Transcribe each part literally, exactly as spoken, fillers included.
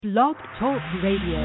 Blog Talk Radio.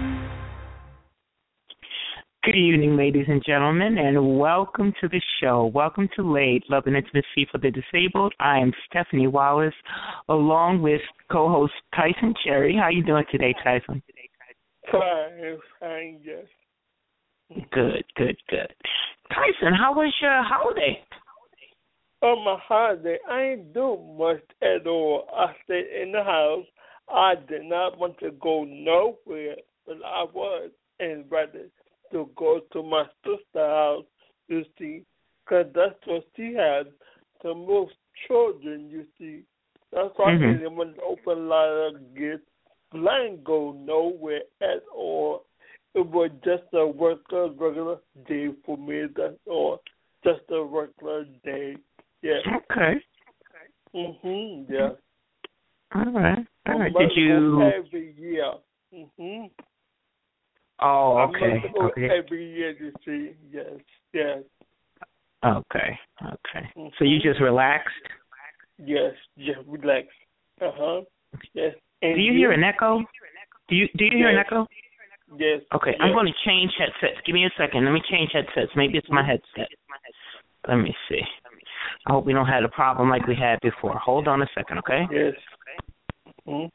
Good evening, ladies and gentlemen, and welcome to the show. Welcome to Late, Love and Intimacy for the Disabled. I am Stephanie Wallace, along with co-host Tyson Cherry. How you doing today, Tyson? Fine, fine, yes. Good, good, good. Tyson, how was your holiday? On my holiday, I ain't do much at all. I stayed in the house. I did not want to go nowhere, but I was invited to go to my sister's house, you see, because that's what she has, the most children, you see. That's why Mm-hmm. I didn't want to open a lot of gifts. But I didn't go nowhere at all. It was just a regular, regular day for me, that's all. Just a regular day, yeah. Okay. Mm-hmm, yeah. All right. All right. I Did you? Every year. Mm-hmm. Oh, I okay. must go Okay. every year, you see. Yes, yes. Okay. Okay. Mm-hmm. So you just relaxed? Yes, just relax. Uh-huh. Yes. And Do you hear an echo? Do you Do you hear an Yes. echo? Yes. Okay, yes. I'm going to change headsets. Give me a second. Let me change headsets. Maybe it's my headset. Let me see. I hope we don't have a problem like we had before. Hold on a second, okay? Yes. Mm-hmm.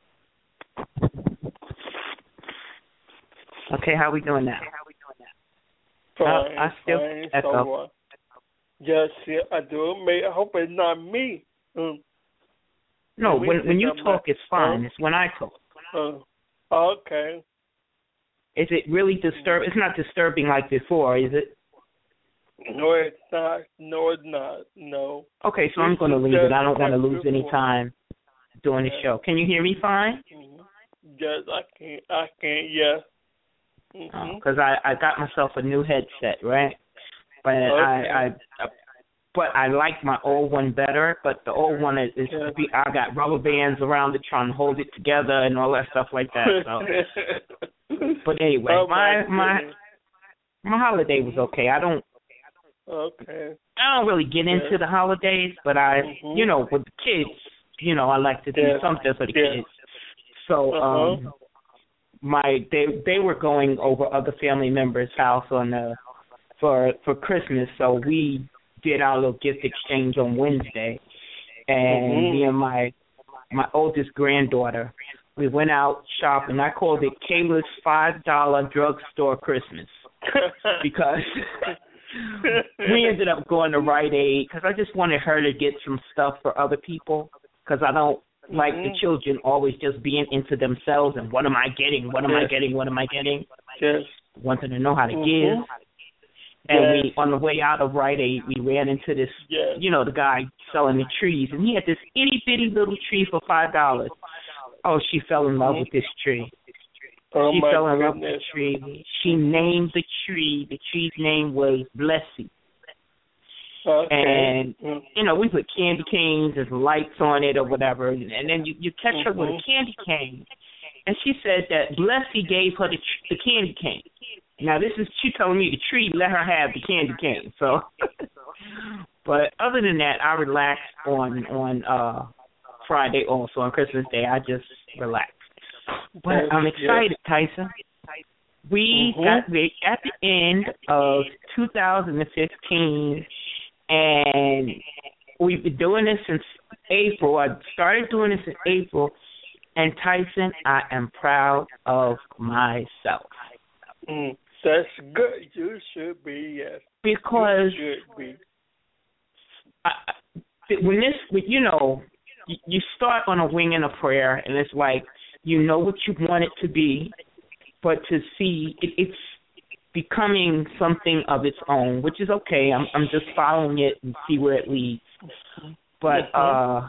Okay, how we doing now? Fine, Uh, I still fine, echo. so, uh, yes, yeah, I do. May I hope it's not me. Mm. No, We when think when you I'm talk, not- it's fine. huh? It's when I talk. Uh, okay. Is it really disturb? It's not disturbing like before, is it? No, it's not. No, it's not. No. Okay, so This I'm going to is leave it. just I don't want to like lose any before. time doing the Yeah. show. Can you hear me fine? Mm-hmm. Yes, I can. I can. Yes. Mm-hmm. Because I I got myself a new headset, right? But Okay. I I but I like my old one better. But the old one is, is Yeah. I got rubber bands around it trying to hold it together and all that stuff like that. So, but anyway, oh, my my my goodness. my holiday was okay. I don't Okay. I don't really get into Yeah. the holidays, but I Mhm. you know with the kids, you know I like to do Yeah. something for the Yeah. kids. So Uh-huh. um. My they they were going over other family members' house on the for for Christmas, so we did our little gift exchange on Wednesday, and Mhm. me and my my oldest granddaughter, we went out shopping. I called it Kayla's five dollar drugstore Christmas because we ended up going to Rite Aid because I just wanted her to get some stuff for other people because I don't like the Mhm. children always just being into themselves and what am I getting, what am I Yes. getting, what am I getting. Yes. Wanted to know how to Mhm. give. And Yes. we, on the way out of Rite Aid, we ran into this, Yes. you know, the guy selling the trees, and he had this itty bitty little tree for five dollars. Oh, she fell in love Mhm. with this tree. Oh, she my fell in love with goodness. the tree. She named the tree. The tree's name was Blessy. Okay. And Mhm. you know, we put candy canes and lights on it or whatever, and then you, you catch her with a Mhm. candy cane. And she said that Blessy gave her the, tr- the candy cane. Now, this is, she telling me the tree let her have the candy cane. So, but other than that, I relaxed on, on uh, Friday also, on Christmas Day. I just relaxed. But Yes. I'm Yes. excited, Tyson. We Mhm. got we at the end of two thousand fifteen, and we've been doing this since April. I started doing this in April, and Tyson, I am proud of myself. Mm. That's good. You should be, yes. Because you should be. I, when this, you know, you you start on a wing and a prayer, and it's like you know what you want it to be, but to see it, it's becoming something of its own, which is okay. I'm I'm just following it and see where it leads. But uh,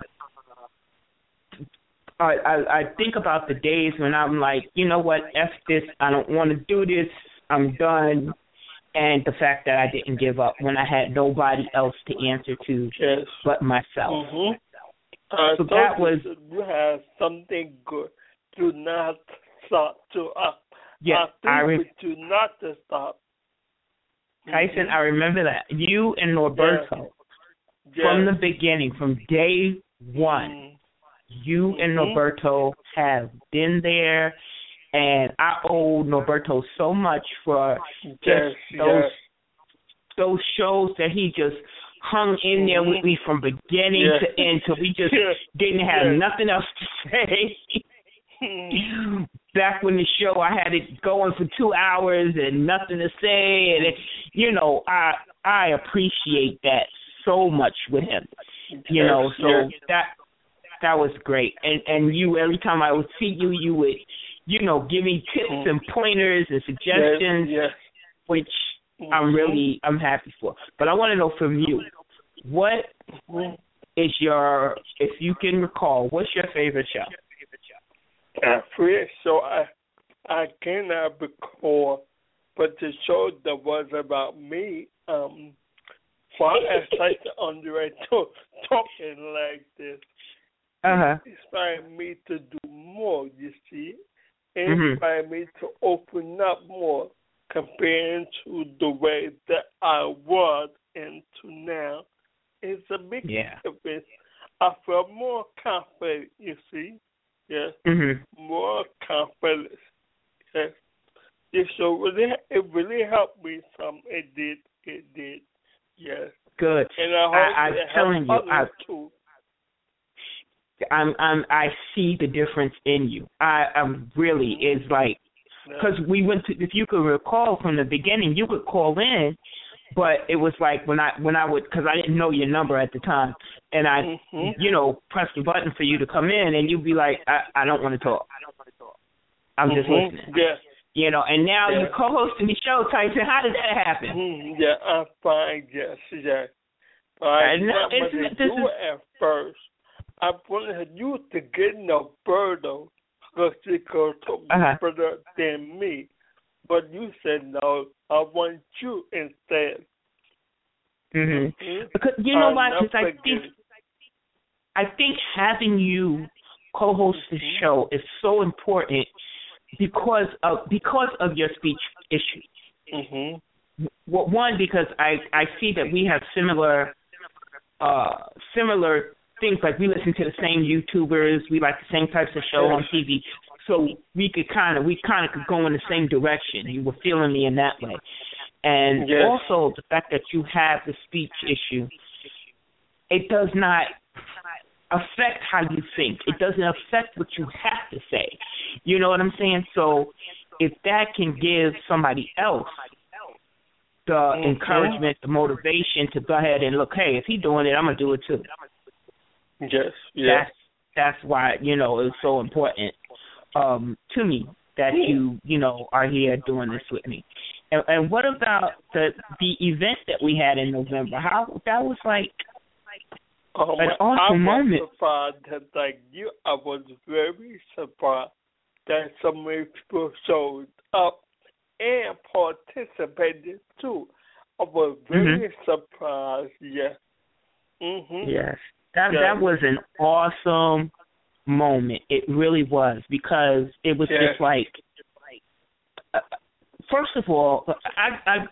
I, I I think about the days when I'm like, you know what, F this, I don't want to do this, I'm done. And the fact that I didn't give up when I had nobody else to answer to Yes. but myself. Mhm. I So told that you was- that you have something good. Do not stop. To uh, Yeah, I I re- think do not to stop. Tyson, Mhm. I remember that. You and Norberto, Yeah. from Yes. the beginning, from day one, Mm. You and Norberto have been there, and I owe Norberto so much for just yes, those yes. those shows that he just hung in there with me from beginning yes. to end till we just yes. didn't have yes. nothing else to say. Back when the show, I had it going for two hours and nothing to say, and it, you know, I I appreciate that so much with him. You know, so yes. that that was great. And and you, every time I would see you, you would, you know, give me tips and pointers and suggestions, yes. Yes. which mm-hmm. I'm really I'm happy for. But I want to know from you, what mm-hmm. is your, if you can recall, what's your favorite show? I feel so I I cannot recall, but the show that was about me, um, why I started Andre to, talking like this, uh-huh. inspired me to do more, you see. It mm-hmm. inspired me to open up more comparing to the way that I was and to now. It's a big yeah. difference. I feel more confident, you see. Yes, mm-hmm. more confidence. Yes, it so really, it really helped me some. It did, it did. Yes, good. And I hope I, I'm it telling you, I, too. I'm, I'm, I see the difference in you. I, I'm really is like because we went to. If you could recall from the beginning, you would call in. But it was like when I when I would, because I didn't know your number at the time, and I, mm-hmm. you know, press the button for you to come in, and you'd be like, I, I don't want to talk. I don't want to talk. I'm mm-hmm. just listening. Yeah. You know, and now yeah. you're co-hosting the show, Tyson. How did that happen? Mm-hmm. Yeah, I'm fine. Yes, yes. I didn't want to do it at first. I wanted you to get Norberto because he could talk uh-huh. better than me. But you said no. I want you instead. Mhm. Because you know why? Because I think I think having you co-host the mm-hmm. show is so important because of because of your speech issues. Mm-hmm. Well, one, because I I see that we have similar uh similar things. Like we listen to the same YouTubers, we like the same types of show on T V. So we could kind of, we kind of could go in the same direction. You were feeling me in that way. And yes. also the fact that you have the speech issue, it does not affect how you think. It doesn't affect what you have to say. You know what I'm saying? So if that can give somebody else the mm-hmm. encouragement, the motivation to go ahead and look, hey, if he's doing it, I'm going to do it too. Yes, yes. That's, that's why, you know, it's so important. Um, to me that you you know are here doing this with me, and, and what about the the event that we had in November? How that was like um, an awesome I was moment. Surprised that, like you, I was very surprised that so many people showed up and participated too. I was very mm-hmm. surprised. Yes. Mm-hmm. Yes. That yes. that was an awesome moment. It really was, because it was yes. just like uh, first of all, I I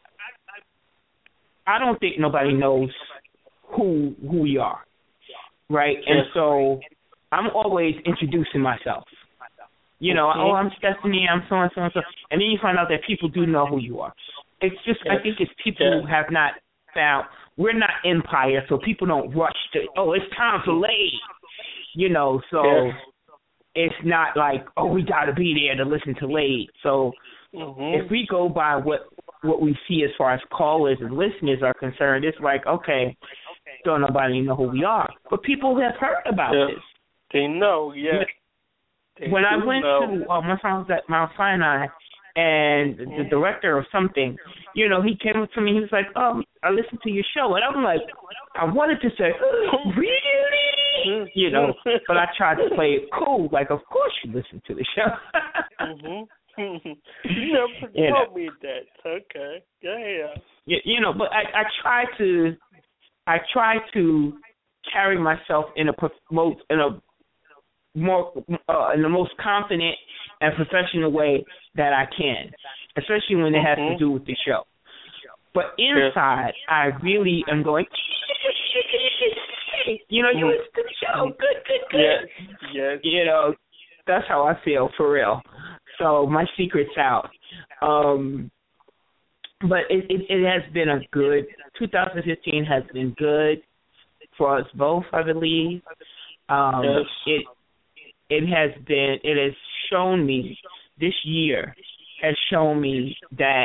I don't think nobody knows who who we are, right? Yes. And so I'm always introducing myself. You know, mm-hmm. oh, I'm Stephanie, I'm so and so and so, and then you find out that people do know who you are. It's just yes. I think it's people yes. who have not found. We're not Empire, so people don't rush to. Oh, it's time for Lade. You know, so yes. it's not like, oh, we got to be there to listen to Lade. So mm-hmm. if we go by what what we see as far as callers and listeners are concerned, it's like, okay, don't nobody know who we are. But people have heard about yeah. this. They know, yes. They when I went know. to, um, when I was at Mount Sinai, and the mm-hmm. director of something, you know, he came up to me, he was like, oh, I listened to your show. And I'm like, I wanted to say, oh, really? You know, but I tried to play it cool, like, of course you listen to the show. mm-hmm. You never you told know. me that. Okay. Yeah. You, you know, but I, I try to, I try to carry myself in a most, in a more, uh, in the most confident and professional way that I can, especially when it has mm-hmm. to do with the show. But inside, I really am going, great. You know, you Mm. listen to the show. Good, good, good. Yes, yes. You know, that's how I feel, for real. So my secret's out. Um, but it, it, it has been a good, twenty fifteen has been good for us both, I believe. Um, Yes. It it has been, it has shown me, this year has shown me that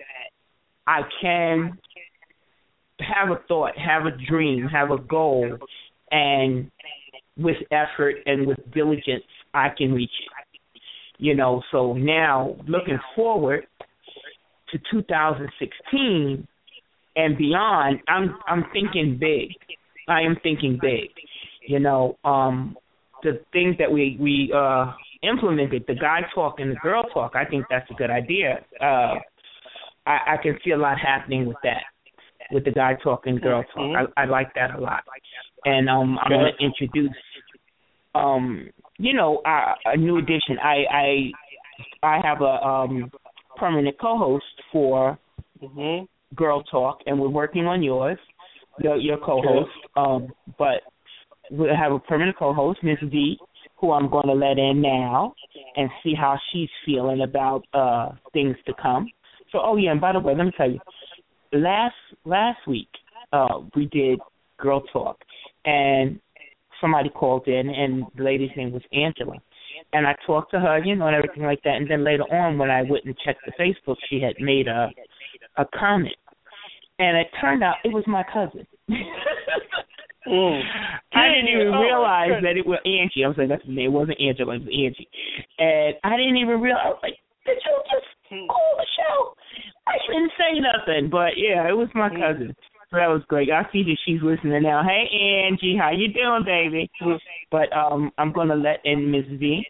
I can have a thought, have a dream, have a goal, and with effort and with diligence, I can reach it. You know, so now looking forward to two thousand sixteen and beyond, I'm I'm thinking big. I am thinking big. You know, um, the things that we we uh, implemented, the guy talk and the girl talk, I think that's a good idea. Uh, I, I can see a lot happening with that, with the guy talk and girl talk. Mm-hmm. I, I like that a lot. And um, I'm going to introduce, um, you know, a, a new addition. I I I have a um, permanent co-host for Mm-hmm. Girl Talk, and we're working on yours, your, your co-host. Um, but we'll have a permanent co-host, Miss V, who I'm going to let in now and see how she's feeling about uh, things to come. So, oh yeah, and by the way, let me tell you, last last week uh, we did Girl Talk, and somebody called in, and the lady's name was Angela. And I talked to her, you know, and everything like that. And then later on, when I went and checked the Facebook, she had made a a comment. And it turned out it was my cousin. Mm. I didn't even Oh, realize good. that it was Angie. I was like, that's the name. It wasn't Angela, it was Angie. And I didn't even realize. I was like, did you just call the show? I didn't say nothing. But, yeah, it was my cousin. So that was great. I see that she's listening now. Hey, Angie, how you doing, baby? But um, I'm going to let in Miss V.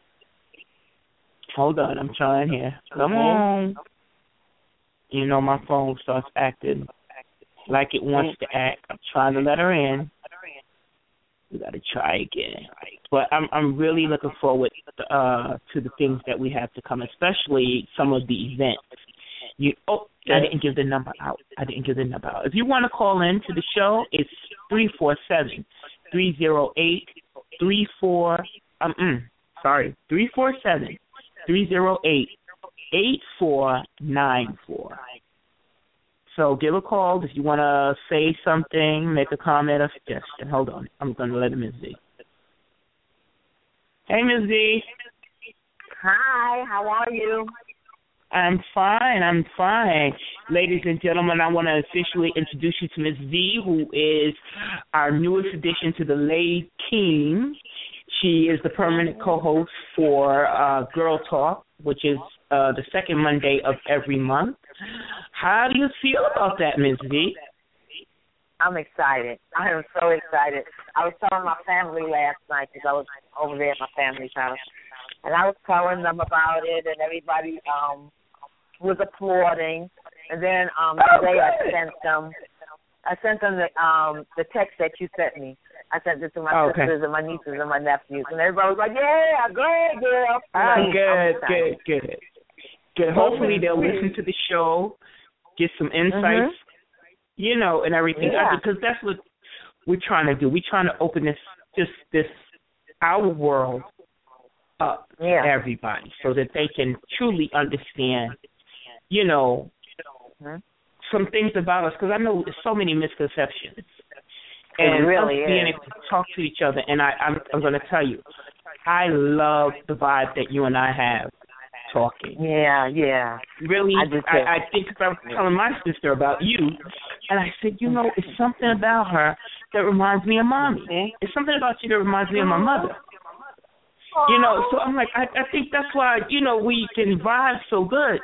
Hold on, I'm trying here. Come on. You know my phone starts acting like it wants to act. I'm trying to let her in. We got to try again. But I'm I'm really looking forward uh, to the things that we have to come, especially some of the events. You oh, I didn't give the number out. I didn't give the number out. If you want to call in to the show, it's three four seven, three zero eight, three four. Um, mm, sorry, three four seven, three zero eight, eight four nine four. So give a call if you want to say something, make a comment or suggestion. Hold on. I'm going to let Miz Z. Hey, Miz Z. Hi, how are you? I'm fine. I'm fine. Ladies and gentlemen, I want to officially introduce you to Miz V, who is our newest addition to the Lay Team. She is the permanent co-host for uh, Girl Talk, which is uh, the second Monday of every month. How do you feel about that, Miz V? I'm excited. I am so excited. I was telling my family last night because I was over there at my family's house, and I was telling them about it, and everybody um, was applauding. And then um, today I sent them, I sent them the um, the text that you sent me. I sent it to my Oh, okay. sisters and my nieces and my nephews, and everybody was like, "Yeah, great, girl." Ah, I'm good, excited. good, good. Good. Hopefully they'll listen to the show, get some insights, Mm-hmm. you know, and everything. Yeah. Because that's what we're trying to do. We're trying to open this, just this, our world up Yeah. to everybody so that they can truly understand, you know, Mm-hmm. some things about us. Because I know there's so many misconceptions. It And really us being is. able to talk to each other. And I, I'm, I'm going to tell you, I love the vibe that you and I have talking. Yeah, yeah. Really, I do too. I, I think I was telling my sister about you, and I said, you know, it's something about her that reminds me of Mommy. It's something about you that reminds me of my mother. You know, so I'm like, I, I think that's why, you know, we can vibe so good.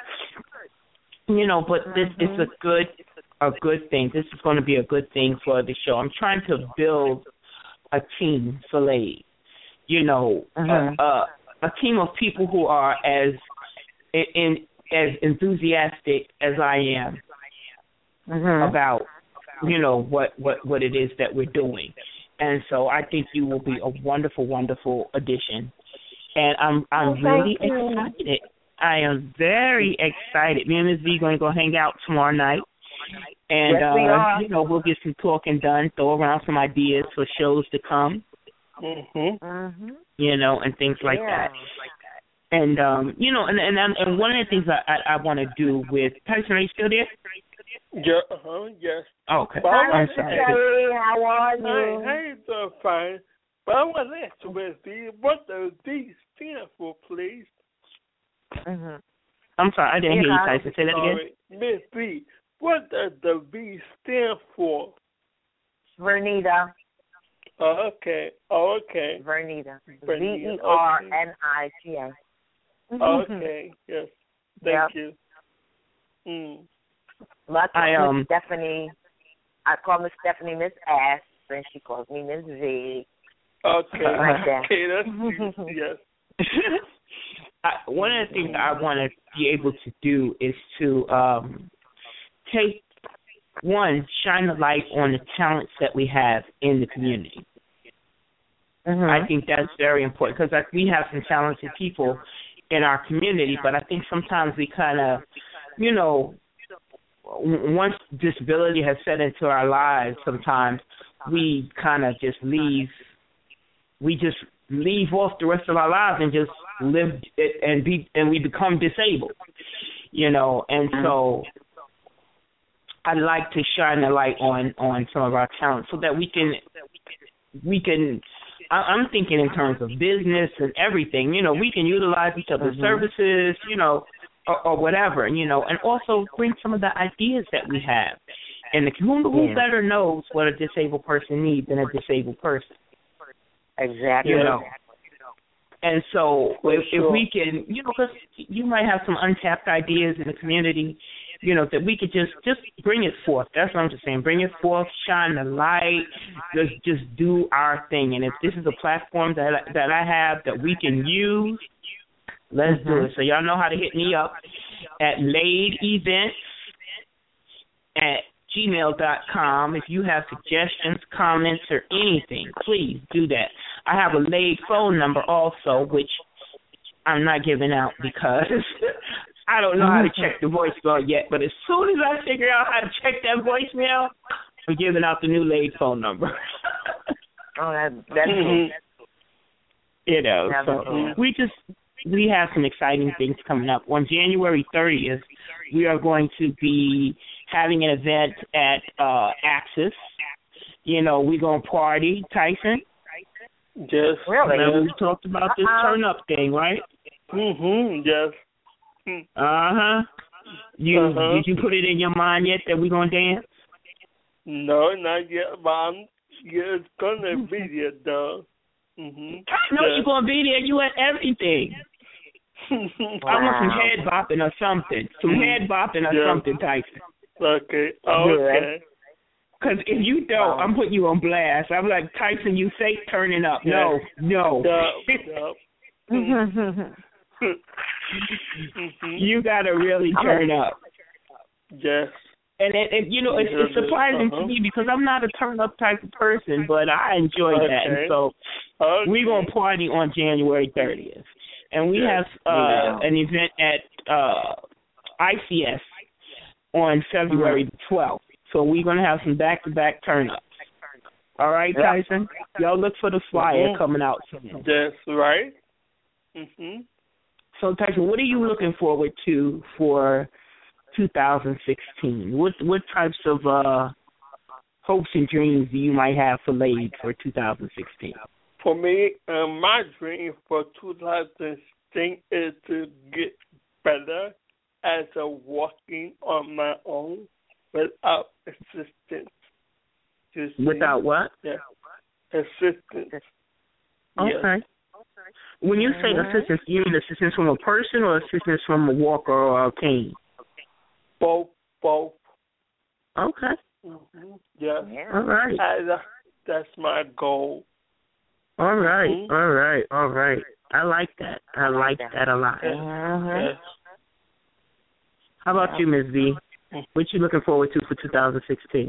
You know, but this is a good, a good thing. This is going to be a good thing for the show. I'm trying to build a team for Lay. You know, Mhm. a, a, a team of people who are as in, as enthusiastic as I am Mhm. about, you know, what, what, what it is that we're doing. And so I think you will be a wonderful, wonderful addition. And I'm I'm Oh, thank really you. excited. I am very excited. Me and Miz V going to go hang out tomorrow night And, Yes, we uh, are. you know, we'll get some talking done, throw around some ideas for shows to come, Mhm. Mhm. you know, and things like Yeah. that. And, um, you know, and and, and one of the things I, I, I want to do with, Tyson, are you still there? Yeah. Uh huh. Yes. Oh, okay. Well, I I'm was- sorry. Terry, how are Hey, you? hey, doing fine. But I want to ask you, Miss B, what does D stand for, please? Mhm. I'm sorry, I didn't hear you, Yeah. Tyson. Say that again. Sorry, Miss B, what does the V stand for? Vernita. Oh, okay. Oh, okay. Vernita. V Vernita, E R N I T A. Okay. Yes. Thank Yep. you. Mm. Like I, um, Miss Stephanie. I call Miss Stephanie Miss Ass, and she calls me Miss V. Okay. Like that. Okay, that's cute. Yes. I, one of the things I want to be able to do is to um, take, one, shine the light on the talents that we have in the community. Mhm. I think that's very important because like, we have some talented people in our community, but I think sometimes we kind of, you know, w- once disability has set into our lives, sometimes we kind of just leave, we just leave off the rest of our lives and just live it and be, and we become disabled, you know, and so I'd like to shine the light on, on some of our talents so that we can, we can, I- I'm thinking in terms of business and everything, you know, we can utilize each other's Mhm. services, you know, or, or whatever, you know, and also bring some of the ideas that we have. And the, who, who Yeah. better knows what a disabled person needs than a disabled person, Exactly. you know? And so For if, sure. if we can, you know, because you might have some untapped ideas in the community, you know, that we could just, just bring it forth. That's what I'm just saying. Bring it forth, shine the light, just just do our thing. And if this is a platform that I, that I have that we can use, let's do it. So y'all know how to hit me up at Lade Events at gmail dot com. If you have suggestions, comments, or anything, please do that. I have a Lade phone number also, which I'm not giving out because I don't know how to check the voicemail yet. But as soon as I figure out how to check that voicemail, I'm giving out the new Lade phone number. Oh, that, that's Mhm. You know, That's so cool. we just we have some exciting things coming up. On January thirtieth, we are going to be having an event at uh, Axis. You know, we're going to party, Tyson. Yes. Really? Remember we talked about this Uh-uh. turn up thing, right? Mhm. Yes. Mm. Uh huh. You Uh-huh. did you put it in your mind yet that we're gonna dance? No, not yet, but I'm, yeah, it's gonna be there, though. Mhm. I know you're gonna be there. You at everything. I want some Wow. head bopping or something. Some Mm. head bopping or Yeah. something, Tyson. Okay. Okay. Because if you don't, Wow. I'm putting you on blast. I'm like, Tyson, you fake turning up. No, no. Yup. Yup. Mhm. You gotta really I'm turn up. Yes. And, it, it, you know, it's, it's surprising Uh-huh. to me because I'm not a turn-up type of person, but I enjoy that. And Okay. so Okay. we're going to party on January thirtieth. And we Yes. have uh, Yeah. an event at uh, I C S on February the twelfth. So we're going to have some back-to-back turn-ups. All right, Yep. Tyson? Y'all look for the flyer Mhm. coming out soon. That's right. Mhm. So, Tyson, what are you looking forward to for two thousand sixteen? What what types of uh, hopes and dreams do you might have for Lade for two thousand sixteen? For me, um, my dream for two thousand sixteen is to get better as a walking on my own without assistance. You see? Without what? Yeah. Assistance. Yes. Okay. When you say Mhm. assistance, you mean assistance from a person or assistance from a walker or a cane? Both, both. Okay. Mm-hmm. Yes. Yeah. All right. And, uh, that's my goal. All right. Mhm. All right. All right. I like that. I like that a lot. Mhm. Yes. How about you, Miz V? Mm. What you looking forward to for two thousand sixteen?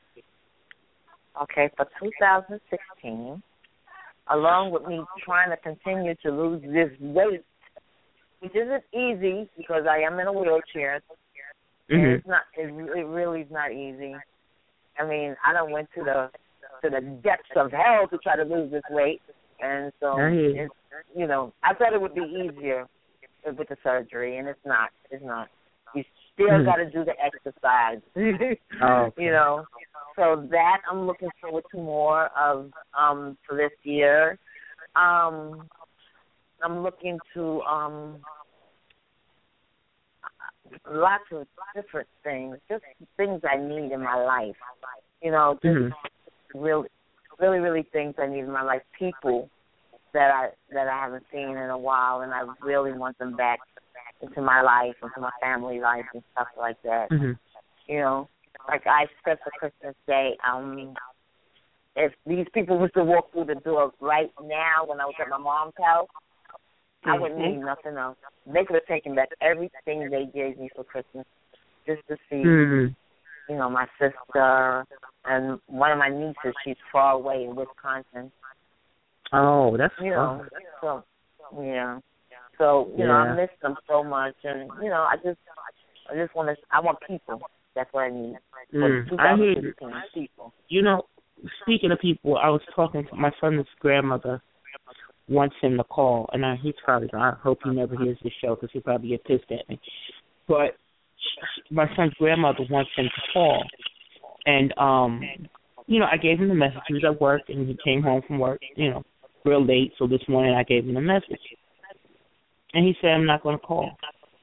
Okay, for two thousand sixteen, along with me trying to continue to lose this weight, which isn't easy because I am in a wheelchair. And it's not. It, it really is not easy. I mean, I done went to the to the depths of hell to try to lose this weight, and so it's, you know, I thought it would be easier with the surgery, and it's not. It's not. You still mm-hmm. got to do the exercise. Oh, okay. You know, so that I'm looking forward to more of um, for this year. Um, I'm looking to um, lots of different things, just things I need in my life. You know, just mm-hmm. really, really, really things I need in my life. People that I that I haven't seen in a while, and I really want them back into my life, into my family life, and stuff like that. Mm-hmm. You know, like I said for Christmas Day, um, if these people was to walk through the door right now when I was at my mom's house, mm-hmm. I wouldn't need nothing else. They could have taken back everything they gave me for Christmas just to see, mm-hmm. you know, my sister and one of my nieces. She's far away in Wisconsin. Oh, that's you fun. know, so yeah. So you yeah. know, I miss them so much, and you know, I just, I just want to, I want people. That's what I need. Mm, I hear people. You know, speaking of people, I was talking to my son's grandmother. Wants him to call, and I, he's probably. I hope he never hears this show because he'll probably get pissed at me. But my son's grandmother wants him to call, and um, you know, I gave him the message. He was at work, and he came home from work, you know, real late. So this morning, I gave him the message, and he said, "I'm not going to call."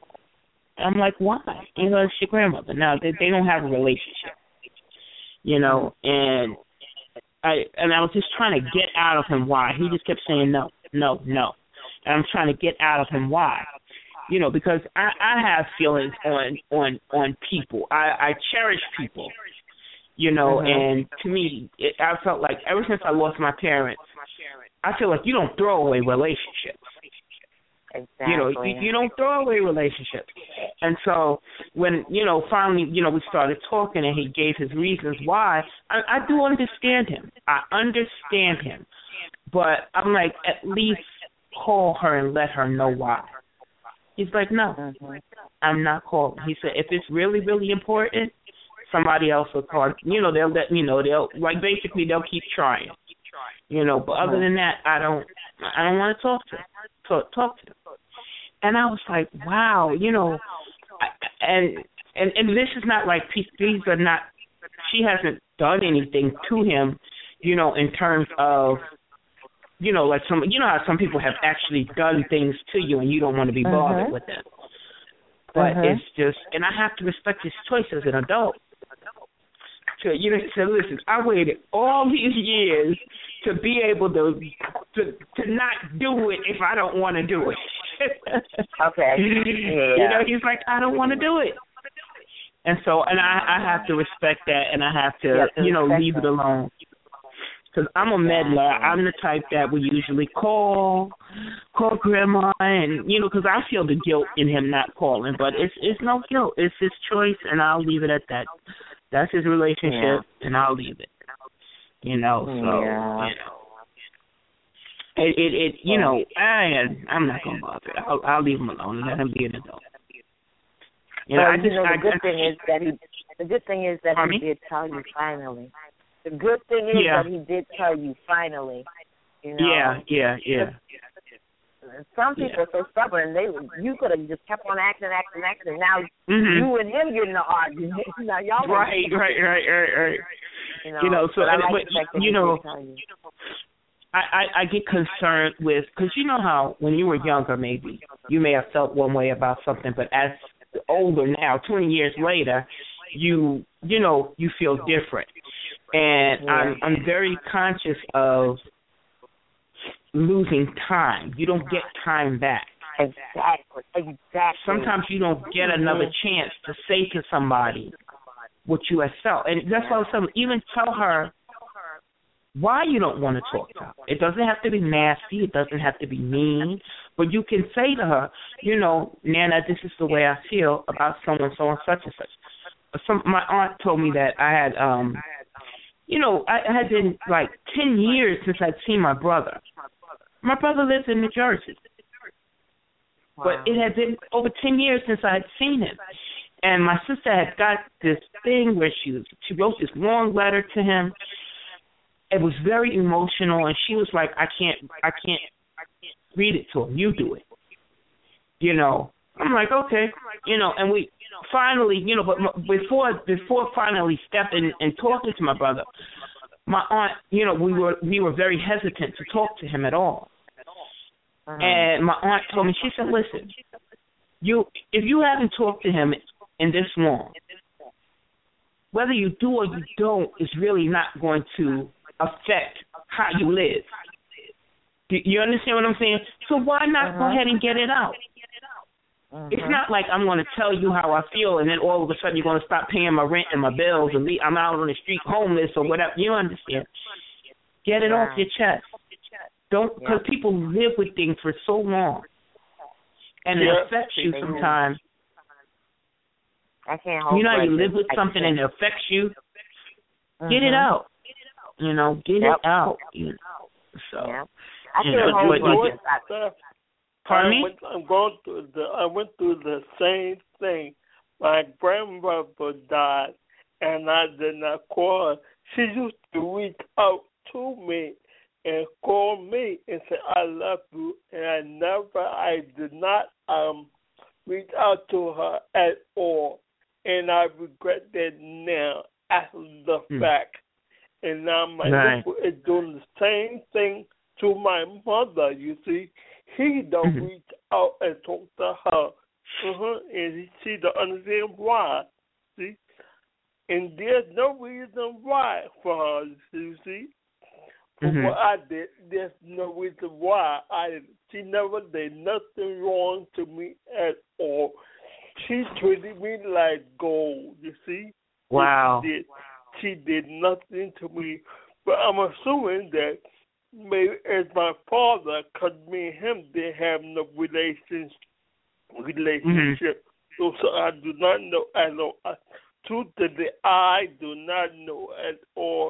And I'm like, "Why?" You know, it's your grandmother. Now they they don't have a relationship, you know, and. I and I was just trying to get out of him why. He just kept saying no, no, no. And I'm trying to get out of him why. You know, because I, I have feelings on on, on people. I, I cherish people, you know, mm-hmm. and to me, it, I felt like ever since I lost my parents, I feel like you don't throw away relationships. Exactly. You know, you, you don't throw away relationships. And so when, you know, finally, you know, we started talking and he gave his reasons why, I, I do understand him. I understand him. But I'm like, at least call her and let her know why. He's like, no, mm-hmm. I'm not calling. He said, if it's really, really important, somebody else will call. You know, they'll let me know. They'll, like, basically they'll keep trying. You know, but other than that, I don't, I don't want to talk to him. Talk, talk to him. And I was like, wow, you know, and and and this is not like these are not. She hasn't done anything to him, you know, in terms of, you know, like some, you know how some people have actually done things to you and you don't want to be bothered uh-huh. with them. But uh-huh. it's just, and I have to respect his choice as an adult. To, you know, so listen, I waited all these years to be able to to to not do it if I don't want to do it. Okay. Yeah. You know, he's like, I don't want to do it. And so, and I, I have to respect that, and I have to, you, you know, leave that. It alone. Because I'm a meddler. I'm the type that would usually call, call grandma, and, you know, because I feel the guilt in him not calling. But it's it's no guilt. It's his choice, and I'll leave it at that. That's his relationship, yeah. and I'll leave it. You know, so, yeah. you know. It, it, it, you know, I, I'm not gonna bother. I'll, I'll leave him alone and let him be an adult. You know, well, I just, you know, the I, good I, thing is that he, the good thing is that he me? did tell you finally. The good thing is yeah. that he did tell you finally. You know. Yeah, yeah, yeah. Some people yeah. are so stubborn. They, you could have just kept on acting, acting, acting. Now mm-hmm. you and him getting in an argument. Now y'all. Right, right, right, right, right. You know, you know so, but, I like but you know. I, I, I get concerned with, because you know how when you were younger maybe, you may have felt one way about something, but as older now, twenty years later, you you know, you feel different. And yeah. I'm, I'm very conscious of losing time. You don't get time back. Exactly, exactly. Sometimes you don't get another chance to say to somebody what you have felt. And that's why I was telling, even tell her why you don't want to talk to her. It doesn't have to be nasty. It doesn't have to be mean. But you can say to her, you know, Nana, this is the way I feel about so-and-so and such and such. Some, my aunt told me that I had, um, you know, I, I had been like ten years since I'd seen my brother. My brother lives in New Jersey. Wow. But it had been over ten years since I had seen him. And my sister had got this thing where she was, she wrote this long letter to him. It was very emotional, and she was like, "I can't, I can't read it to him. You do it." You know, I'm like, okay, you know, and we finally, you know, but before before finally stepping and talking to my brother, my aunt, you know, we were we were very hesitant to talk to him at all. Uh-huh. And my aunt told me, she said, "Listen, you if you haven't talked to him in this long, whether you do or you don't is really not going to affect how you live. Do you understand what I'm saying? So why not uh-huh. go ahead and get it out? Uh-huh. It's not like I'm going to tell you how I feel and then all of a sudden you're going to stop paying my rent and my bills and leave, I'm out on the street homeless or whatever. You understand? Get it yeah. off your chest. Don't, because yeah. people live with things for so long, and yeah. it affects you sometimes. I can't hold you know, you it. live with something and it affects you. Uh-huh. Get it out. You know, get yep. it out. You know, so. Yeah. I you can't know, hold what, it. Pardon me? I went, I'm going through the. I went through the same thing. My grandmother died, and I did not call her. She used to reach out to me and call me and say, "I love you," and I never, I did not um reach out to her at all, and I regret that now after the hmm. fact. And now my right. uncle is doing the same thing to my mother. You see, he don't mm-hmm. reach out and talk to her, uh-huh, and she don't understand why. See, and there's no reason why for her. You see, for mm-hmm. what I did, there's no reason why I did. She never did nothing wrong to me at all. She treated me like gold. You see, wow. She did. She did nothing to me, but I'm assuming that maybe as my father, because me and him didn't have no relations, relationship. Mm-hmm. So, so I do not know at all. Truth to the I do not know at all.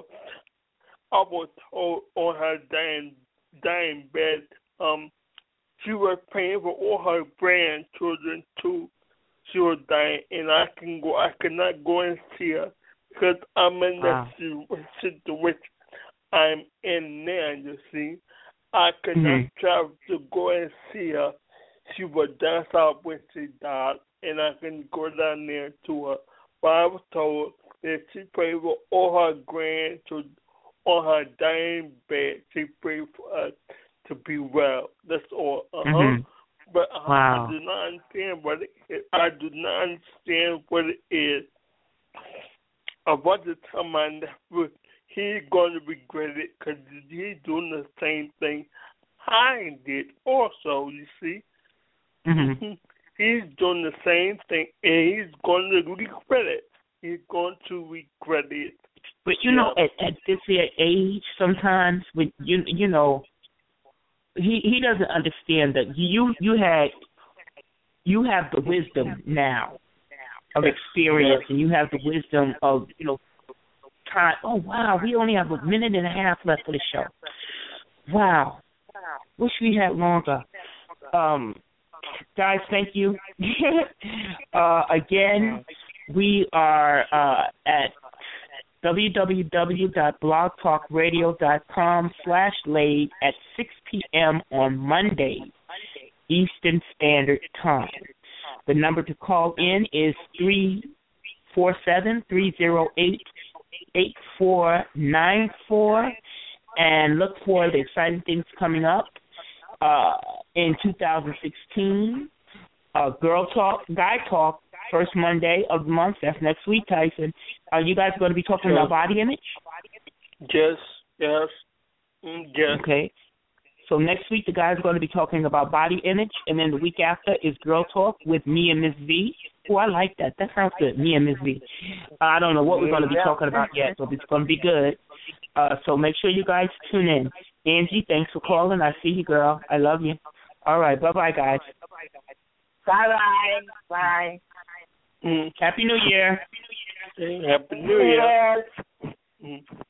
I was told on her dying, dying bed, um, she was praying for all her grandchildren too. She was dying, and I can go. I cannot go and see her. Because I'm in wow. that situation I'm in now, you see. I could not mm-hmm. travel to go and see her. She was down south when she died, and I couldn't go down there to her. But I was told that she prayed for all her grandchildren on her dying bed. She prayed for us to be well. That's all. Uh-huh. Mm-hmm. But uh, wow. I do not understand what it is. I do not understand what it is. About the time I never, he's going to regret it because he's doing the same thing I did also, you see. Mm-hmm. He's doing the same thing, and he's going to regret it. He's going to regret it. But, you yeah. know, at, at this age, sometimes, with you you know, he, he doesn't understand that you you had, you have the wisdom now of experience, and you have the wisdom of, you know, time. Oh, wow, we only have a minute and a half left for the show. Wow. Wish we had longer. Um, guys, thank you. uh, again, we are uh, at www.blogtalkradio.com slash Laid at six p.m. on Monday, Eastern Standard Time. The number to call in is three four seven, three zero eight, eight four nine four, and look for the exciting things coming up uh, in two thousand sixteen. Uh, Girl Talk, Guy Talk, first Monday of the month. That's next week, Tyson. Are you guys going to be talking yes. about body image? Yes, yes, mm, yes. Okay. So next week, the guys are going to be talking about body image, and then the week after is Girl Talk with me and Miss V. Oh, I like that. That sounds good, me and Miss V. I don't know what we're going to be talking about yet, but it's going to be good. Uh, so make sure you guys tune in. Angie, thanks for calling. I see you, girl. I love you. All right, bye-bye, guys. Bye-bye. Bye. Mm. Happy New Year. Happy New Year. Yes. Mm.